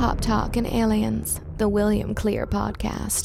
Pop Talk and Aliens, the William Clear podcast.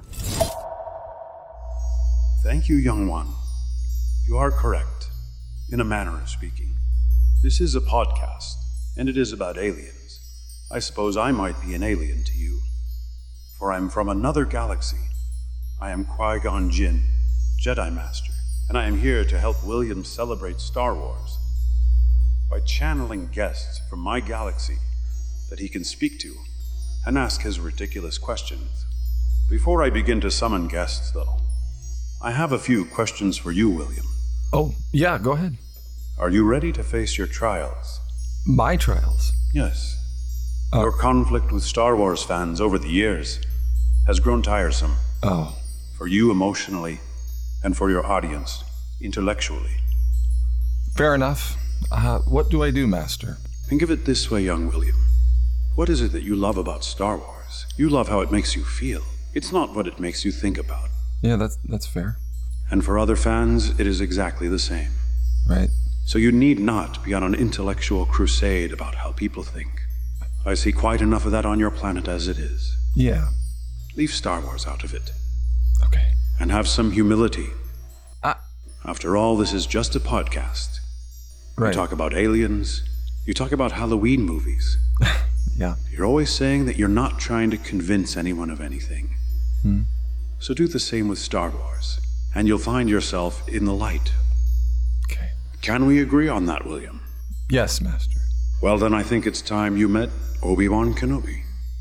Thank you, young one. You are correct, in a manner of speaking. This is a podcast, and it is about aliens. I suppose I might be an alien to you, for I'm from another galaxy. I am Qui-Gon Jinn, Jedi Master, and I am here to help William celebrate Star Wars by channeling guests from my galaxy that he can speak to and ask his ridiculous questions. Before I begin to summon guests, though, I have a few questions for you, William. Oh, yeah, go ahead. Are you ready to face your trials? My trials? Yes. Your conflict with Star Wars fans over the years has grown tiresome. Oh. For you emotionally, and for your audience intellectually. Fair enough. What do I do, Master? Think of it this way, young William. What is it that you love about Star Wars? You love how it makes you feel. It's not what it makes you think about. Yeah, that's fair. And for other fans, it is exactly the same. Right. So you need not be on an intellectual crusade about how people think. I see quite enough of that on your planet as it is. Yeah. Leave Star Wars out of it. Okay. And have some humility. After all, this is just a podcast. Right. You talk about aliens. You talk about Halloween movies. Yeah. You're always saying that you're not trying to convince anyone of anything. So do the same with Star Wars, and you'll find yourself in the light. Okay. Can we agree on that, William? Yes, Master. Well, then I think it's time you met Obi-Wan Kenobi.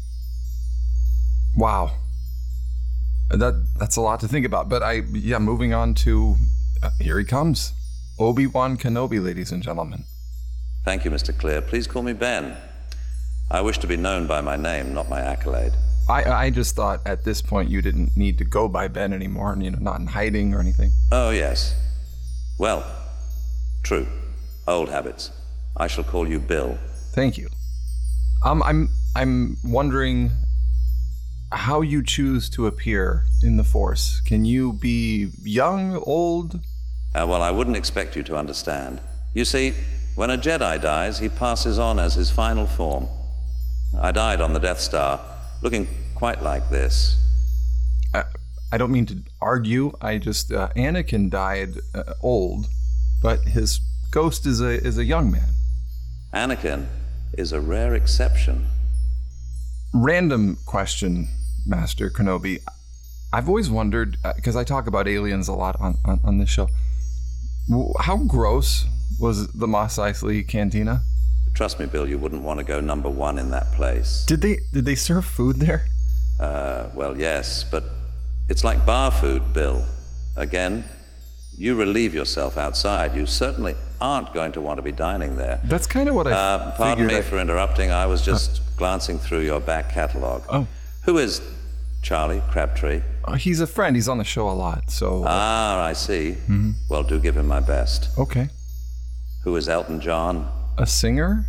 Wow. That's a lot to think about, but moving on to, here he comes. Obi-Wan Kenobi, ladies and gentlemen. Thank you, Mr. Clear. Please call me Ben. I wish to be known by my name, not my accolade. I just thought at this point you didn't need to go by Ben anymore, not in hiding or anything. Oh, yes. Well, true. Old habits. I shall call you Bill. Thank you. I'm wondering how you choose to appear in the Force. Can you be young, old? Well, I wouldn't expect you to understand. You see, when a Jedi dies, he passes on as his final form. I died on the Death Star, looking quite like this. I don't mean to argue. I just, Anakin died old, but his ghost is a young man. Anakin is a rare exception. Random question, Master Kenobi. I've always wondered, because I talk about aliens a lot on this show, how gross was the Mos Eisley Cantina? Trust me, Bill, you wouldn't want to go number one in that place. Did they serve food there? Well, yes, but it's like bar food, Bill. Again, you relieve yourself outside. You certainly aren't going to want to be dining there. That's kind of what I Pardon figured. me for interrupting. I was just glancing through your back catalog. Oh. Who is Charlie Crabtree? He's a friend. He's on the show a lot, so... I see. Well, do give him my best. Okay. Who is Elton John? A singer?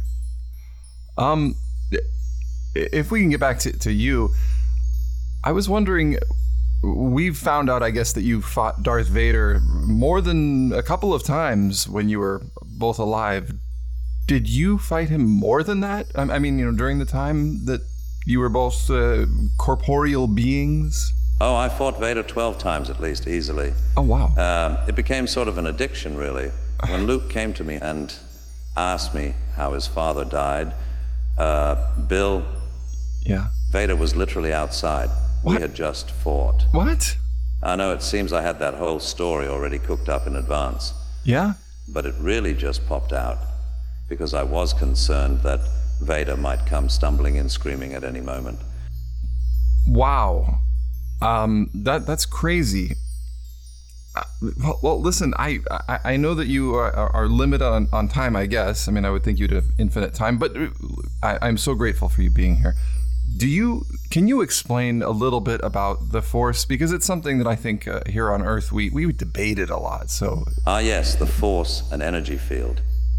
If we can get back to you, I was wondering, we've found out, I guess, that you fought Darth Vader more than a couple of times when you were both alive. Did you fight him more than that? I mean, during the time that you were both corporeal beings? Oh, I fought Vader 12 times at least, easily. Oh, wow. It became sort of an addiction, really. When Luke came to me and asked me how his father died, Bill, Yeah. Vader was literally outside. What? We had just fought. What? I know it seems I had that whole story already cooked up in advance, Yeah? but it really just popped out because I was concerned that Vader might come stumbling in screaming at any moment. Wow. That's crazy. Well, listen, I know that you are limited on time, I guess. I mean, I would think you'd have infinite time, but I'm so grateful for you being here. Can you explain a little bit about the Force? Because it's something that I think here on Earth we debated a lot, so... Yes, the Force, an energy field.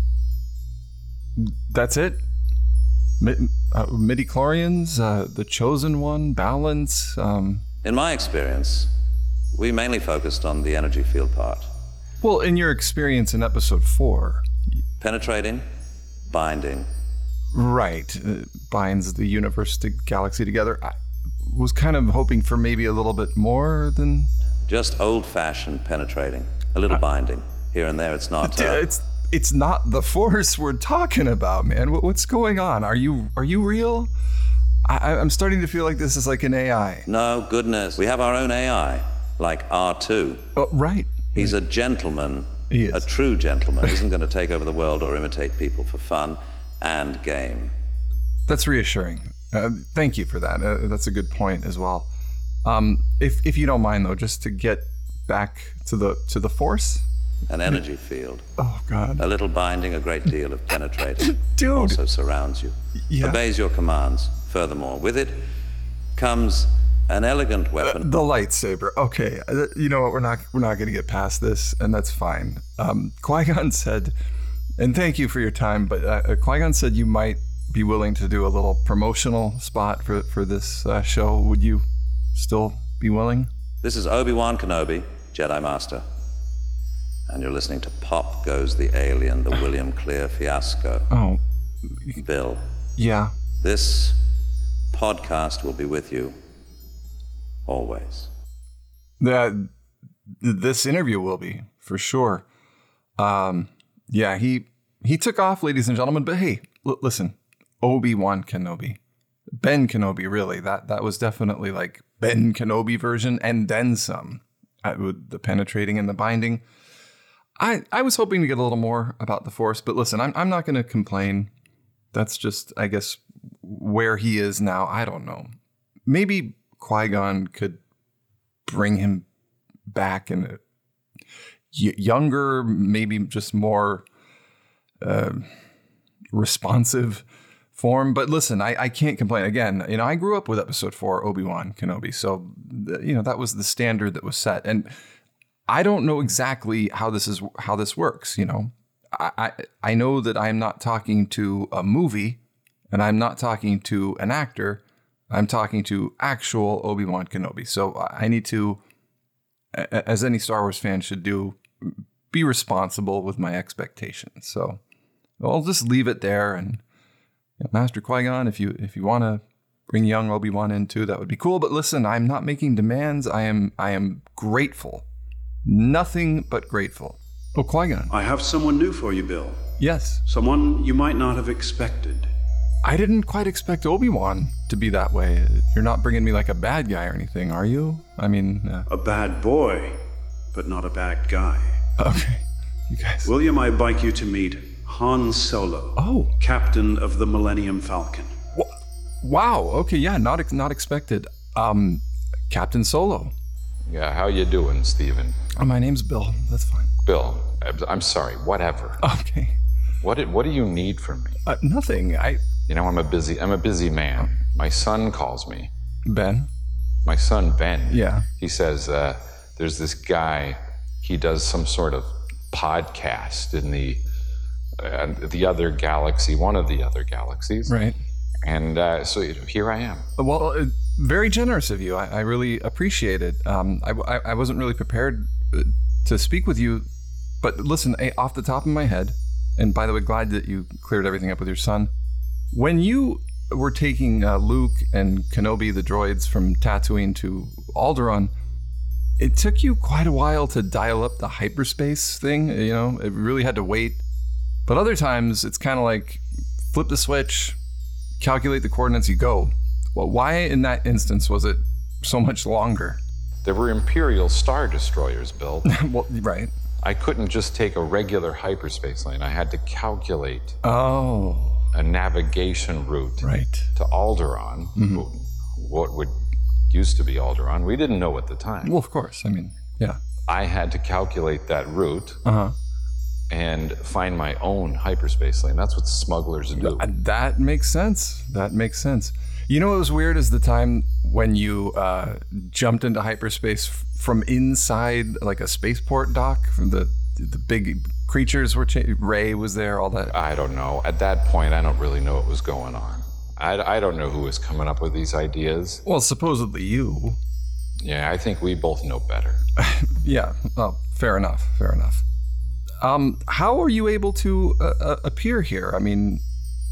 That's it? Midi-chlorians, the Chosen One, balance... In my experience, we mainly focused on the energy field part. Well, in your experience in episode 4... Penetrating, binding, Right. Binds the universe to galaxy together. I was kind of hoping for maybe a little bit more than... Just old-fashioned penetrating. A little binding. Here and there, it's not... It's not the Force we're talking about, man. What's going on? Are you real? I'm starting to feel like this is like an AI. No, goodness. We have our own AI, like R2. Oh, right. He's a gentleman. He is. A true gentleman. Isn't going to take over the world or imitate people for fun and game. That's reassuring. Thank you for that. That's a good point as well. If you don't mind, though, just to get back to the Force. An energy field. Oh, God. A little binding, a great deal of penetrating. Dude. Also surrounds you. Yeah. Obeys your commands. Furthermore, with it comes an elegant weapon. The lightsaber. Okay. You know what? We're not going to get past this, and that's fine. Qui-Gon said, and thank you for your time, but Qui-Gon said you might be willing to do a little promotional spot for this show. Would you still be willing? This is Obi-Wan Kenobi, Jedi Master. And you're listening to Pop Goes the Alien, the William Clear fiasco. Oh. Bill. Yeah. This podcast will be with you always. This interview will be, for sure. Yeah, he took off, ladies and gentlemen, but hey, listen, Obi-Wan Kenobi. Ben Kenobi, really. That was definitely like Ben Kenobi version and then some. With the penetrating and the binding. I was hoping to get a little more about the Force, but listen, I'm not going to complain. That's just, I guess, where he is now. I don't know. Maybe Qui-Gon could bring him back in a younger, maybe just more responsive form. But listen, I can't complain. Again, I grew up with Episode 4, Obi-Wan Kenobi, so that was the standard that was set. And I don't know exactly how this works. I know that I'm not talking to a movie, and I'm not talking to an actor. I'm talking to actual Obi-Wan Kenobi. So I need to, as any Star Wars fan should do, be responsible with my expectations. So I'll just leave it there. And Master Qui-Gon, if you want to bring young Obi-Wan in too, that would be cool. But listen, I'm not making demands. I am grateful. Nothing but grateful. Oh, Qui-Gon. I have someone new for you, Bill. Yes. Someone you might not have expected. I didn't quite expect Obi-Wan to be that way. You're not bringing me like a bad guy or anything, are you? I mean... A bad boy, but not a bad guy. Okay. You guys... William, I'd like you to meet Han Solo. Oh. Captain of the Millennium Falcon. Wow. Okay, yeah, not expected. Captain Solo. Yeah, how you doing, Stephen? Oh, my name's Bill. That's fine. Bill, I'm sorry, whatever. Okay. What do you need from me? Nothing. I'm a busy man. My son calls me. Ben? My son, Ben. Yeah. He says, there's this guy, he does some sort of podcast in the other galaxy, one of the other galaxies. Right. And so here I am. Well, very generous of you. I really appreciate it. I wasn't really prepared to speak with you, but listen, off the top of my head, and by the way, glad that you cleared everything up with your son. When you were taking Luke and Kenobi, the droids, from Tatooine to Alderaan, it took you quite a while to dial up the hyperspace thing. It really had to wait. But other times, it's kind of like flip the switch, calculate the coordinates, you go. Well, why in that instance was it so much longer? There were Imperial Star Destroyers, Bill. Well, right. I couldn't just take a regular hyperspace lane. I had to calculate a navigation route to Alderaan, what would used to be Alderaan. We didn't know at the time. Well, of course. I mean, yeah. I had to calculate that route and find my own hyperspace lane. That's what smugglers do. That makes sense. You know what was weird is the time when you jumped into hyperspace from inside like a spaceport dock. From the big creatures were Rey was there, all that. I don't know. At that point, I don't really know what was going on. I don't know who was coming up with these ideas. Well, supposedly you. Yeah, I think we both know better. Yeah. Well, fair enough. How are you able to appear here? I mean,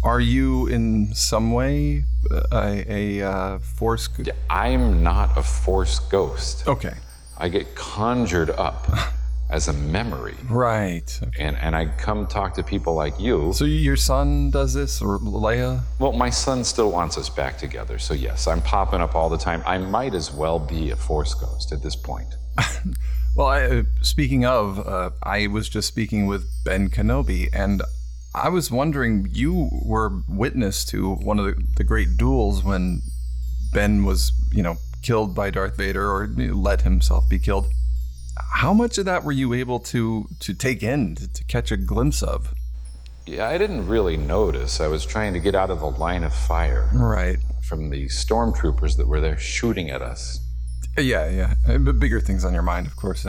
Are you in some way a Force? I'm not a Force ghost. Okay. I get conjured up as a memory. Right. Okay. And I come talk to people like you. So your son does this, or Leia? Well, my son still wants us back together, so yes, I'm popping up all the time. I might as well be a Force ghost at this point. Well, speaking of, I was just speaking with Ben Kenobi, and I was wondering, you were witness to one of the great duels when Ben was, killed by Darth Vader, or let himself be killed. How much of that were you able to take in, to catch a glimpse of? Yeah, I didn't really notice. I was trying to get out of the line of fire. Right. From the stormtroopers that were there shooting at us. Yeah. But bigger things on your mind, of course.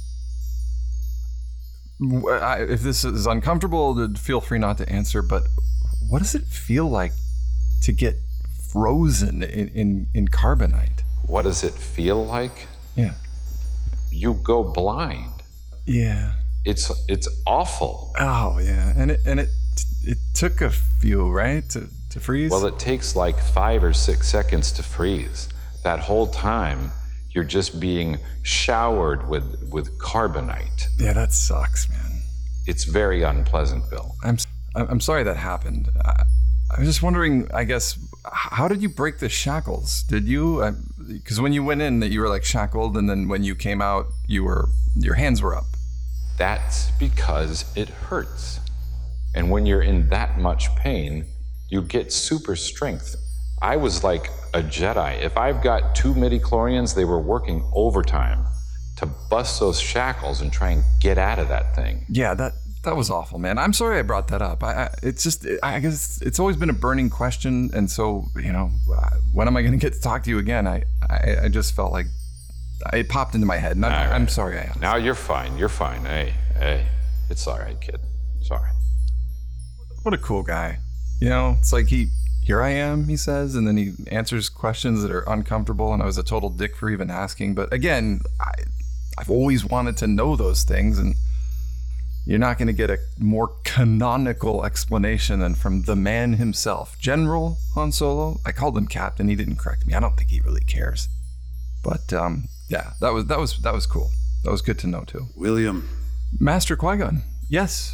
If this is uncomfortable, then feel free not to answer, but what does it feel like to get frozen in carbonite? What does it feel like? Yeah. You go blind. Yeah. It's awful. Oh, yeah. And it took a few, right, to freeze? Well, it takes like 5 or 6 seconds to freeze. That whole time, you're just being showered with carbonite. Yeah, that sucks, man. It's very unpleasant, Bill. I'm sorry that happened. I was just wondering, I guess, how did you break the shackles? Did you? Because when you went in, that you were like shackled, and then when you came out, your hands were up. That's because it hurts. And when you're in that much pain, you get super strength. I was like a Jedi. If I've got 2 midichlorians, they were working overtime to bust those shackles and try and get out of that thing. Yeah, that was awful, man. I'm sorry I brought that up. I guess it's always been a burning question, and so, when am I going to get to talk to you again? I just felt like it popped into my head, and I'm sorry I asked. Now you're fine. Hey, it's all right, kid. It's all right. What a cool guy. It's like here I am, he says, and then he answers questions that are uncomfortable, and I was a total dick for even asking. But again, I've always wanted to know those things, and you're not going to get a more canonical explanation than from the man himself, General Han Solo. I called him Captain. He didn't correct me. I don't think he really cares. But yeah, that was cool. That was good to know too. William. Master Qui-Gon. Yes.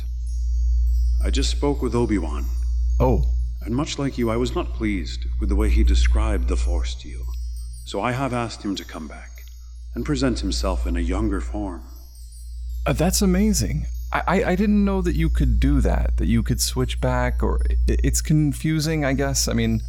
I just spoke with Obi-Wan. Oh. And much like you, I was not pleased with the way he described the Force to you. So I have asked him to come back and present himself in a younger form. That's amazing. I didn't know that you could do that you could switch back, or it's confusing, I guess. I mean,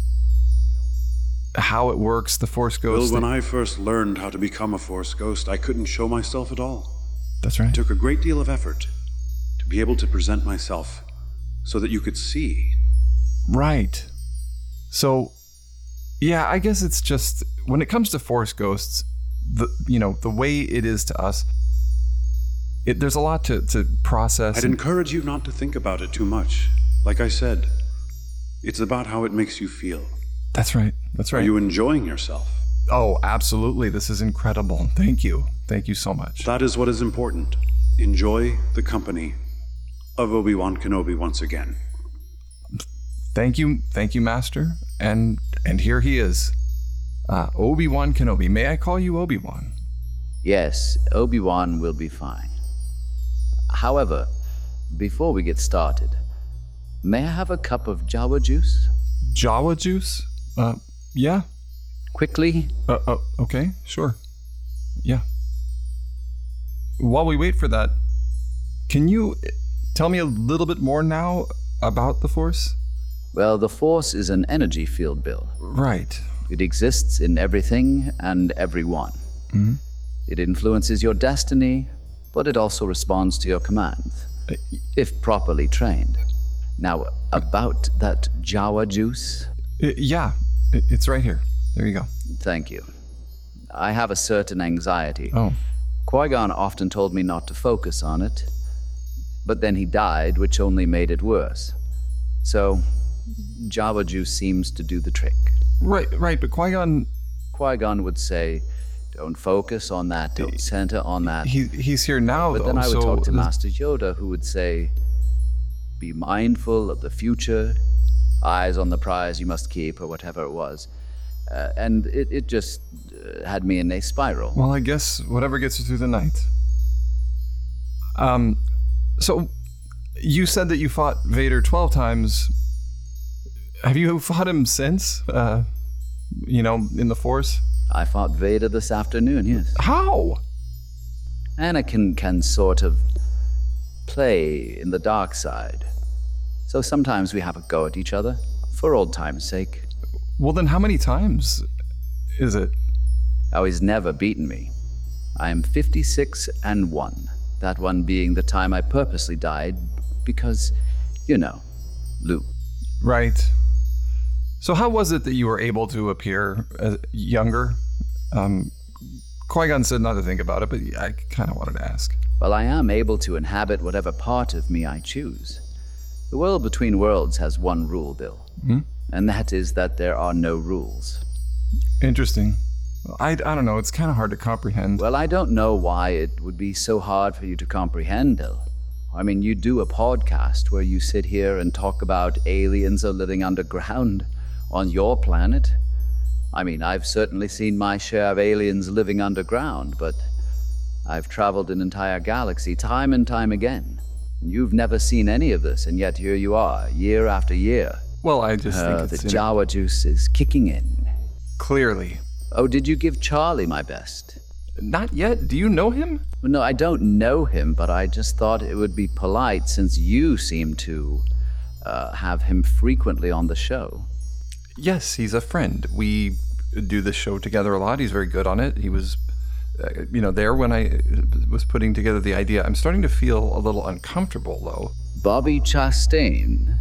how it works, the Force Ghost. Well, when I first learned how to become a Force Ghost, I couldn't show myself at all. That's right. It took a great deal of effort to be able to present myself so that you could see. Right. So, yeah, I guess it's just, when it comes to Force Ghosts, the way it is to us, there's a lot to process. I'd encourage you not to think about it too much. Like I said, it's about how it makes you feel. That's right. Are you enjoying yourself? Oh, absolutely. This is incredible. Thank you. Thank you so much. That is what is important. Enjoy the company of Obi-Wan Kenobi once again. Thank you, Master. And here he is. Obi-Wan Kenobi. May I call you Obi-Wan? Yes, Obi-Wan will be fine. However, before we get started, may I have a cup of Jawa juice? Jawa juice? Yeah. Quickly? Okay, sure. Yeah. While we wait for that, can you tell me a little bit more now about the Force? Well, the Force is an energy field, Bill. Right. It exists in everything and everyone. Mm-hmm. It influences your destiny, but it also responds to your commands, if properly trained. Now, about that Jawa juice? Yeah, it's right here. There you go. Thank you. I have a certain anxiety. Oh. Qui-Gon often told me not to focus on it, but then he died, which only made it worse. So, Jawa juice seems to do the trick. Right, but Qui-Gon would say, don't focus on that, don't center on that. He's here now, but though. Then I would talk to Master Yoda, who would say, be mindful of the future, eyes on the prize you must keep, or whatever it was. And it just had me in a spiral. Well, I guess whatever gets you through the night. So you said that you fought Vader 12 times. Have you fought him since? In the Force? I fought Vader this afternoon, yes. How? Anakin can sort of play in the dark side. So sometimes we have a go at each other, for old time's sake. Well, then how many times is it? Oh, he's never beaten me. I am 56-1. That one being the time I purposely died because, Luke. Right. So how was it that you were able to appear younger? Qui-Gon said not to think about it, but I kind of wanted to ask. Well, I am able to inhabit whatever part of me I choose. The world between worlds has one rule, Bill. And that is that there are no rules. Interesting. I don't know. It's kind of hard to comprehend. Well, I don't know why it would be so hard for you to comprehend, Bill. I mean, you do a podcast where you sit here and talk about aliens are living underground on your planet. I mean, I've certainly seen my share of aliens living underground, but I've traveled an entire galaxy time and time again. You've never seen any of this, and yet here you are, year after year. Well, I just think the Jawa juice is kicking in. Clearly. Oh, did you give Charlie my best? Not yet. Do you know him? Well, no, I don't know him, but I just thought it would be polite since you seem to have him frequently on the show. Yes, he's a friend. We do this show together a lot. He's very good on it. He was, there when I was putting together the idea. I'm starting to feel a little uncomfortable, though. Bobby Chastain.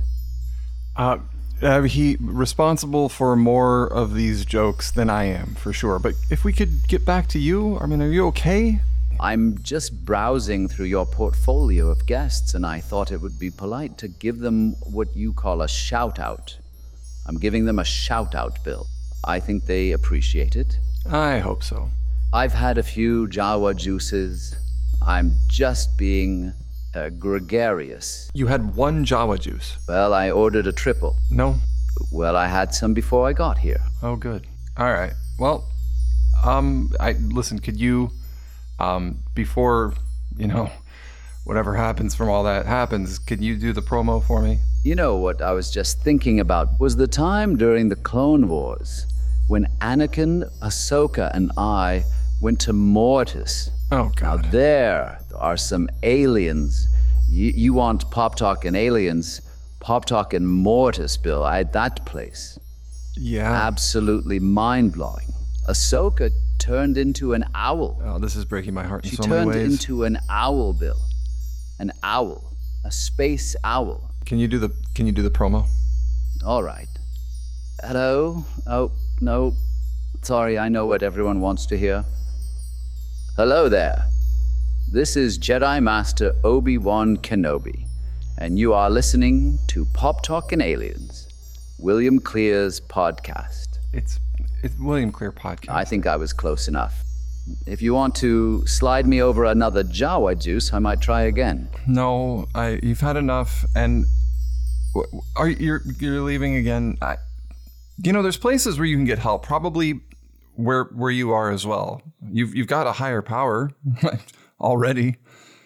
He responsible for more of these jokes than I am, for sure. But if we could get back to you, I mean, are you okay? I'm just browsing through your portfolio of guests, and I thought it would be polite to give them what you call a shout-out. I'm giving them a shout-out, Bill. I think they appreciate it. I hope so. I've had a few Jawa juices. I'm just being gregarious. You had one Jawa juice? Well, I ordered a triple. No? Well, I had some before I got here. Oh, good. All right. Well, listen, could you, before, whatever happens from all that happens, could you do the promo for me? You know what I was just thinking about was the time during the Clone Wars when Anakin, Ahsoka, and I went to Mortis. Oh, God. Now there are some aliens. You want Pop Talk and aliens. Pop Talk and Mortis, Bill. I had that place. Yeah. Absolutely mind-blowing. Ahsoka turned into an owl. Oh, this is breaking my heart in She so many ways. turned into an owl, Bill. An owl. A space owl. Can you do the promo? All right. Hello? Oh, no. Sorry, I know what everyone wants to hear. Hello there. This is Jedi Master Obi-Wan Kenobi, and you are listening to Pop Talk and Aliens, William Clear's podcast. It's William Clear Podcast. I think I was close enough. If you want to slide me over another Jawa juice, I might try again. No, you've had enough, and you're leaving again. There's places where you can get help. Probably where you are as well. You've got a higher power already.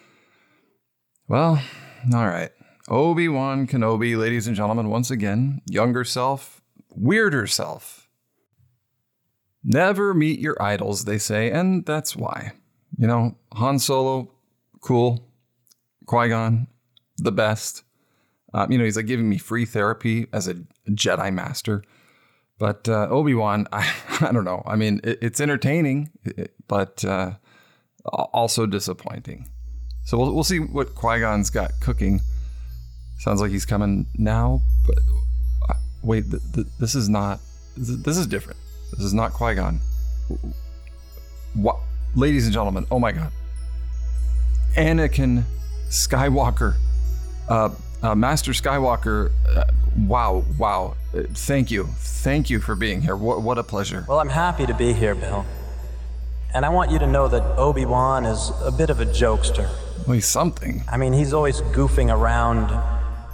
Well, all right. Obi-Wan Kenobi, ladies and gentlemen, once again, younger self, weirder self. Never meet your idols, they say, and that's why. Han Solo, cool. Qui-Gon, the best. He's like giving me free therapy as a Jedi Master. But Obi-Wan, I don't know. I mean, it's entertaining, but also disappointing. So we'll see what Qui-Gon's got cooking. Sounds like he's coming now, but wait, this is not. This is different. This is not Qui-Gon. What, ladies and gentlemen? Oh my God, Anakin Skywalker, Master Skywalker. Wow. Thank you for being here. What a pleasure. Well, I'm happy to be here, Bill. And I want you to know that Obi-Wan is a bit of a jokester. Well, he's something. I mean, he's always goofing around,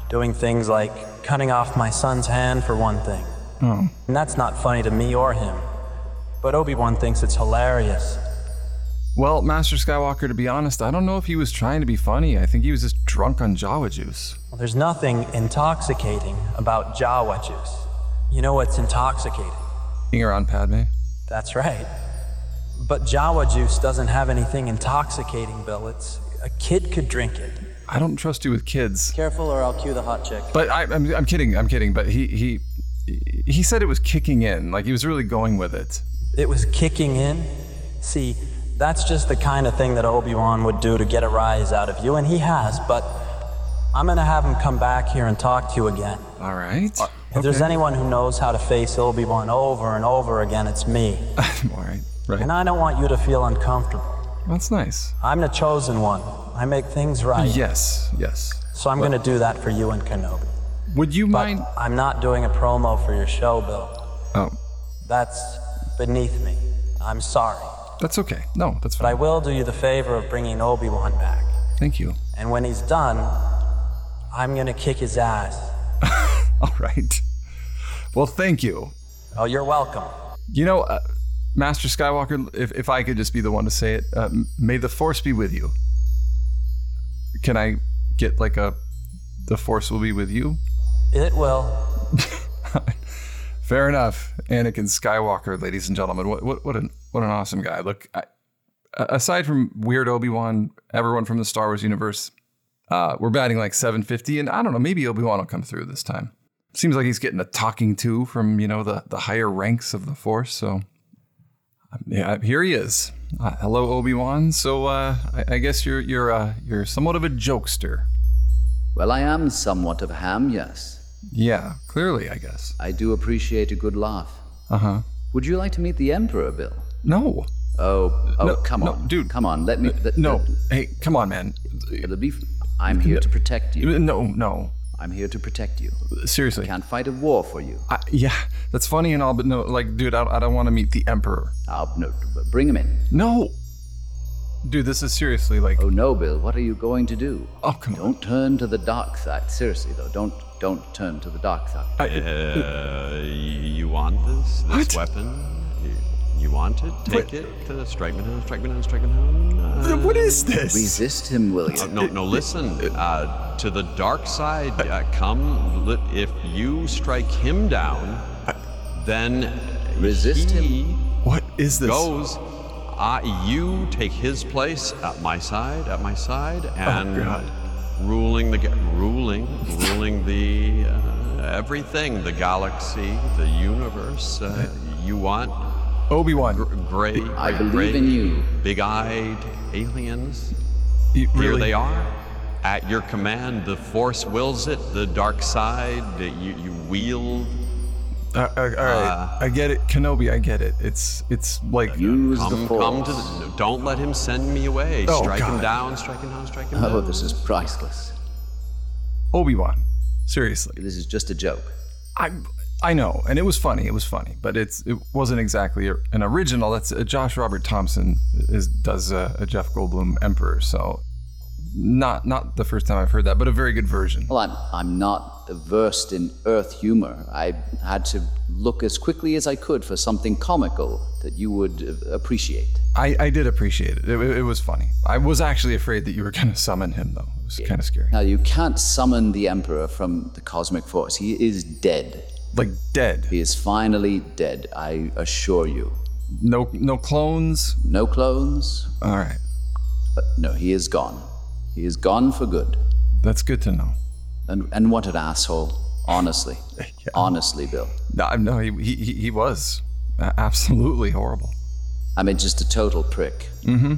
Doing things like cutting off my son's hand, for one thing. Oh. And that's not funny to me or him. But Obi-Wan thinks it's hilarious. Well, Master Skywalker, to be honest, I don't know if he was trying to be funny. I think he was just drunk on Jawa juice. Well, there's nothing intoxicating about Jawa juice. You know what's intoxicating? Being around Padme. That's right. But Jawa juice doesn't have anything intoxicating, Bill. A kid could drink it. I don't trust you with kids. Careful or I'll cue the hot chick. But I'm kidding. But he said it was kicking in, like he was really going with it. It was kicking in? See, that's just the kind of thing that Obi-Wan would do to get a rise out of you, and he has, but I'm gonna have him come back here and talk to you again. All right. If there's anyone who knows how to face Obi-Wan over and over again, it's me. All right. Right. And I don't want you to feel uncomfortable. That's nice. I'm the chosen one. I make things right. Yes. So I'm gonna do that for you and Kenobi. Would you mind? But I'm not doing a promo for your show, Bill. Oh, That's beneath me. I'm sorry. that's okay. No, that's But I fine. will do you the favor of bringing Obi-Wan back. Thank you. And when he's done, I'm gonna kick his ass. All right. Well, thank you. Oh, you're welcome. You know, Master Skywalker, if I could just be the one to say it, may the Force be with you. Can I get like the Force will be with you? It will. Fair enough. Anakin Skywalker, ladies and gentlemen. What an awesome guy. Look, aside from weird Obi-Wan, everyone from the Star Wars universe, we're batting like 750, and I don't know, maybe Obi-Wan will come through this time. Seems like he's getting a talking to from, the higher ranks of the Force, so yeah, here he is. Hello, Obi-Wan. So I guess you're somewhat of a jokester. Well, I am somewhat of a ham, yes. Yeah, clearly, I guess. I do appreciate a good laugh. Uh-huh. Would you like to meet the Emperor, Bill? No. Oh, come no, on. dude. Come on, let me... Hey, come on, man. I'm here to protect you. No. I'm here to protect you. Seriously. Can't fight a war for you. Yeah, that's funny and all, but no, like, dude, I don't want to meet the Emperor. No, bring him in. No. Dude, this is seriously like... Oh, no, Bill, what are you going to do? Oh, come on. Don't turn to the dark side. Seriously, though, don't turn to the dark side. You want this What? weapon? You want it? Take it. Strike me down. What is this? Resist him, William. No, listen. To the dark side, come. If you strike him down, then Resist him. he What is this? goes. You take his place at my side, and God. ruling the everything, the galaxy, the universe. You want Obi-Wan. gray, I believe in you. big-eyed aliens. You Here really- they are, at your command. The Force wills it. The dark side, you wield. All right, I get it. Kenobi, I get it. It's like... Use the Come force. to don't let him send me away. Oh, Strike him God. down, strike him down, strike him down. Oh, this is priceless. Obi-Wan. Seriously. This is just a joke. I know, and it was funny, but it wasn't exactly an original. That's Josh Robert Thompson does a Jeff Goldblum Emperor, so not the first time I've heard that, but a very good version. Well, I'm not versed in Earth humor. I had to look as quickly as I could for something comical that you would appreciate. I did appreciate it. It was funny. I was actually afraid that you were going to summon him, though. It was kind of scary. Now, you can't summon the Emperor from the cosmic force. He is dead. Like dead. He is finally dead, I assure you. No clones. No clones? All right, No, he is gone. He is gone for good. that's good to know. And what an asshole. Honestly. Honestly, Bill. No, he was absolutely horrible. I mean, just a total prick. Mm-hmm.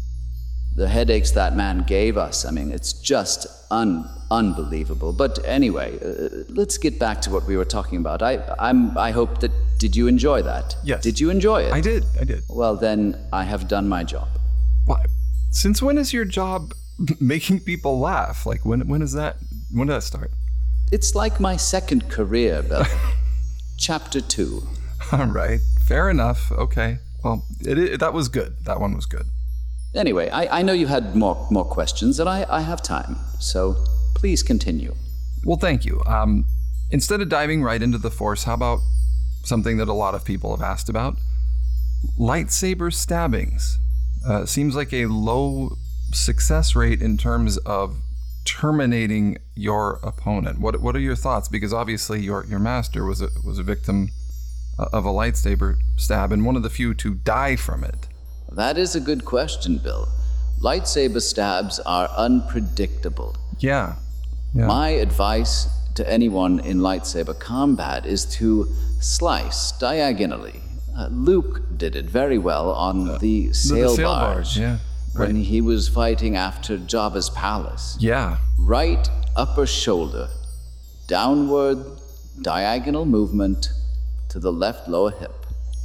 The headaches that man gave us, I mean, it's just unbelievable. But anyway, let's get back to what we were talking about. I hope that... Did you enjoy that? Yes. Did you enjoy it? I did. Well, then, I have done my job. Why? Since when is your job making people laugh? Like when did that start? It's like my second career, Bill. Chapter 2. All right, fair enough. Okay, well, that was good. That one was good. Anyway, I know you had more questions, and I have time. So please continue. Well, thank you. Instead of diving right into the Force, how about something that a lot of people have asked about? Lightsaber stabbings. Seems like a low success rate in terms of terminating your opponent. What are your thoughts? Because obviously your master was a victim of a lightsaber stab and one of the few to die from it. That is a good question, Bill. Lightsaber stabs are unpredictable. Yeah. My advice to anyone in lightsaber combat is to slice diagonally. Luke did it very well on the sail barge. Yeah. When he was fighting after Jabba's palace. Yeah. Right upper shoulder, downward, diagonal movement to the left lower hip.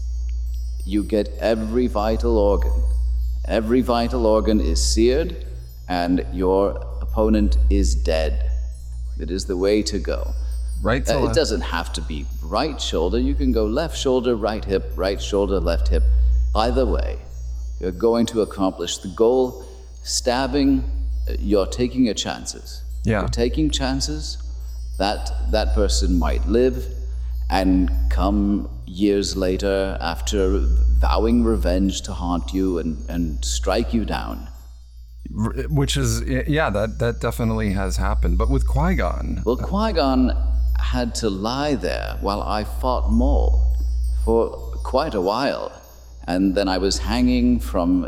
You get every vital organ. Every vital organ is seared, and your opponent is dead. It is the way to go. Right to left. It doesn't have to be right shoulder. You can go left shoulder, right hip, right shoulder, left hip. Either way, you're going to accomplish the goal. Stabbing, you're taking your chances. Yeah. You're taking chances that person might live and come years later after vowing revenge to haunt you and strike you down. Which is, yeah, that definitely has happened. But with Qui-Gon... Well, Qui-Gon had to lie there while I fought Maul for quite a while. And then I was hanging from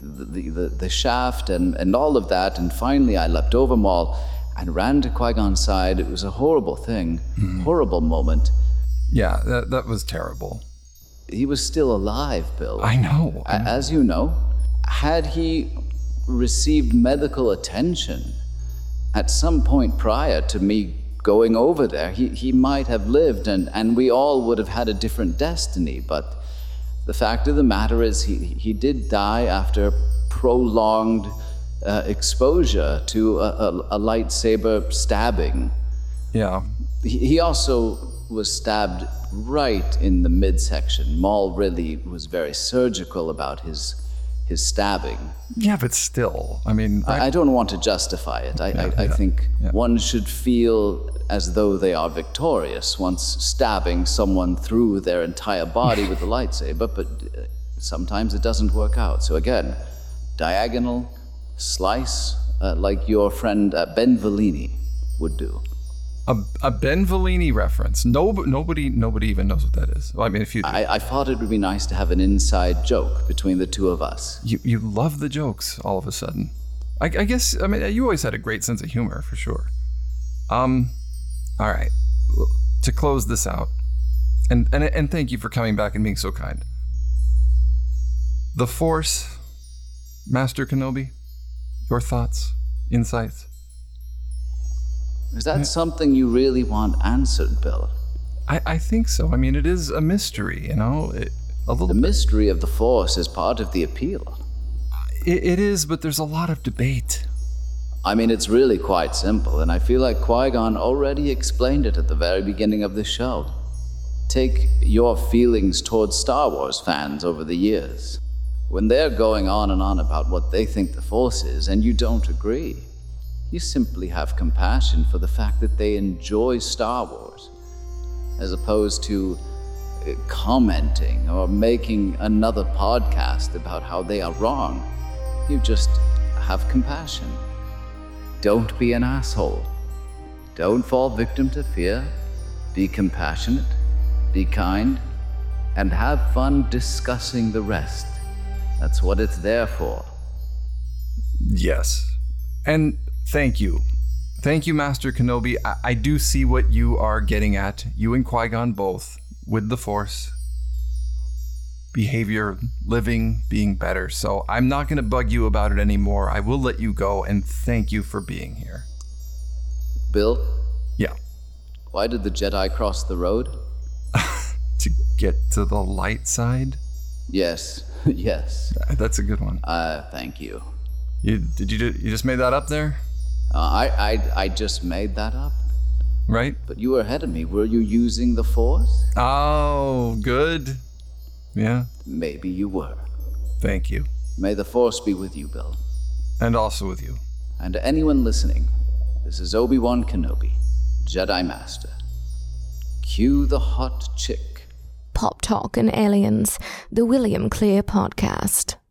the shaft and all of that, and finally I leapt over Maul and ran to Qui-Gon's side. It was a horrible thing, horrible moment. Yeah, that was terrible. He was still alive, Bill. I know. As you know, had he received medical attention at some point prior to me going over there, he might have lived and we all would have had a different destiny. But the fact of the matter is he did die after prolonged exposure to a lightsaber stabbing. Yeah. He also was stabbed right in the midsection. Maul really was very surgical about his stabbing. Yeah, but still, I mean... I don't want to justify it. I think one should feel as though they are victorious once stabbing someone through their entire body with a lightsaber, but sometimes it doesn't work out. So again, diagonal, slice, like your friend Ben Vellini would do. A Ben Vellini reference. Nobody even knows what that is. Well, I mean, if you... I thought it would be nice to have an inside joke between the two of us. You love the jokes all of a sudden. I guess, I mean, you always had a great sense of humor, for sure. All right. To close this out, and thank you for coming back and being so kind. The Force, Master Kenobi, your thoughts, insights? Is that something you really want answered, Bill? I think so. I mean, it is a mystery, you know? The mystery of the Force is part of the appeal. It is, but there's a lot of debate. I mean, it's really quite simple, and I feel like Qui-Gon already explained it at the very beginning of this show. Take your feelings towards Star Wars fans over the years. When they're going on and on about what they think the Force is, and you don't agree, you simply have compassion for the fact that they enjoy Star Wars, as opposed to commenting or making another podcast about how they are wrong. You just have compassion. Don't be an asshole. Don't fall victim to fear. Be compassionate, be kind, and have fun discussing the rest. That's what it's there for. Yes. And thank you. Thank you, Master Kenobi. I do see what you are getting at. You and Qui-Gon both, with the Force. Behavior, living, being better. So I'm not going to bug you about it anymore. I will let you go, and thank you for being here. Bill? Yeah. Why did the Jedi cross the road? To get to the light side? Yes, yes. That's a good one. Thank you. You just made that up there? I just made that up. Right? But you were ahead of me. Were you using the Force? Oh, good. Yeah. Maybe you were. Thank you. May the Force be with you, Bill. And also with you. And to anyone listening, this is Obi-Wan Kenobi. Jedi Master. Cue the hot chick. Pop Talk and Aliens, the William Clear Podcast.